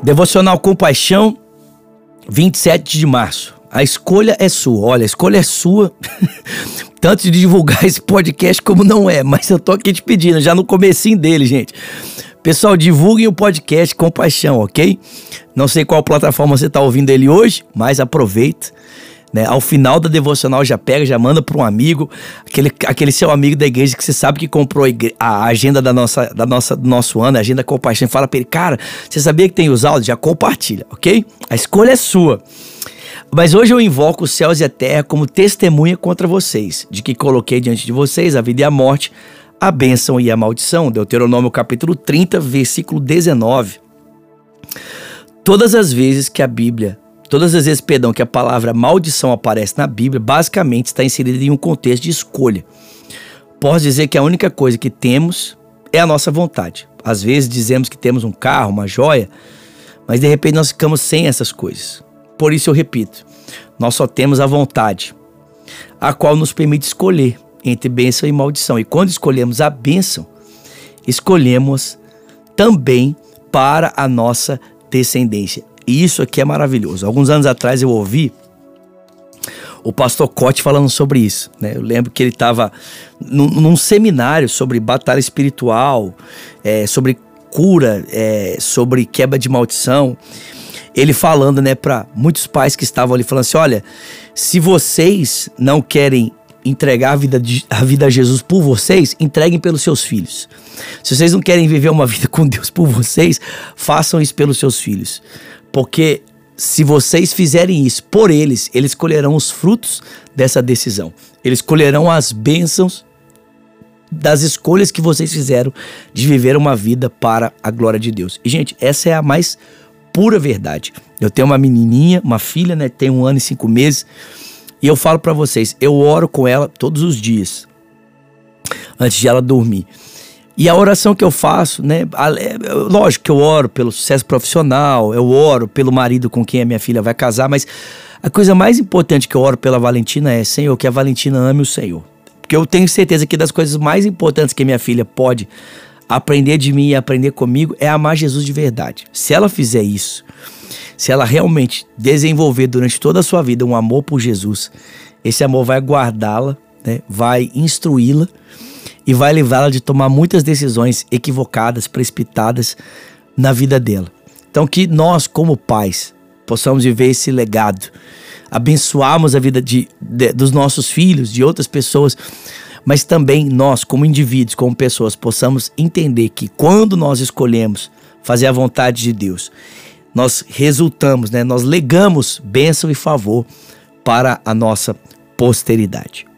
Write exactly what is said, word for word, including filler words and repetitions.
Devocional Compaixão, vinte e sete de março. A escolha é sua. Olha, a escolha é sua, tanto de divulgar esse podcast como não é, mas eu tô aqui te pedindo, já no comecinho dele, gente. Pessoal, divulguem o podcast Compaixão, ok? Não sei qual plataforma você tá ouvindo ele hoje, mas aproveita, né? Ao final da devocional já pega, já manda para um amigo, aquele, aquele seu amigo da igreja que você sabe que comprou a, igre- a agenda da nossa, da nossa, do nosso ano, a agenda Compaixão, fala para ele, cara, você sabia que tem os áudios? Já compartilha, ok? A escolha é sua. Mas hoje eu invoco os céus e a terra como testemunha contra vocês, de que coloquei diante de vocês a vida e a morte, a bênção e a maldição. Deuteronômio capítulo trinta, versículo dezenove. Todas as vezes que a Bíblia, todas as vezes, perdão, que a palavra maldição aparece na Bíblia, basicamente está inserida em um contexto de escolha. Posso dizer que a única coisa que temos é a nossa vontade. Às vezes dizemos que temos um carro, uma joia, mas de repente nós ficamos sem essas coisas. Por isso eu repito, nós só temos a vontade, a qual nos permite escolher entre bênção e maldição. E quando escolhemos a bênção, escolhemos também para a nossa descendência. E isso aqui é maravilhoso. Alguns anos atrás eu ouvi o pastor Cote falando sobre isso, né? Eu lembro que ele estava num, num seminário sobre batalha espiritual, é, sobre cura, é, sobre quebra de maldição. Ele falando, né, para muitos pais que estavam ali, falando assim, olha, se vocês não querem entregar a vida, de, a vida a Jesus por vocês, entreguem pelos seus filhos. Se vocês não querem viver uma vida com Deus por vocês, façam isso pelos seus filhos. Porque se vocês fizerem isso por eles, eles colherão os frutos dessa decisão. Eles colherão as bênçãos das escolhas que vocês fizeram de viver uma vida para a glória de Deus. E, gente, essa é a mais pura verdade. Eu tenho uma menininha, uma filha, né, tem um ano e cinco meses, e eu falo pra vocês, eu oro com ela todos os dias, antes de ela dormir. E a oração que eu faço, né, lógico que eu oro pelo sucesso profissional, eu oro pelo marido com quem a minha filha vai casar, mas a coisa mais importante que eu oro pela Valentina é, Senhor, que a Valentina ame o Senhor. Porque eu tenho certeza que das coisas mais importantes que minha filha pode aprender de mim e aprender comigo é amar Jesus de verdade. Se ela fizer isso, se ela realmente desenvolver durante toda a sua vida um amor por Jesus, esse amor vai guardá-la, né, vai instruí-la e vai levá-la de tomar muitas decisões equivocadas, precipitadas na vida dela. Então que nós, como pais, possamos viver esse legado, abençoarmos a vida de, de, dos nossos filhos, de outras pessoas, mas também nós, como indivíduos, como pessoas, possamos entender que quando nós escolhemos fazer a vontade de Deus, nós resultamos, né, nós legamos bênção e favor para a nossa posteridade.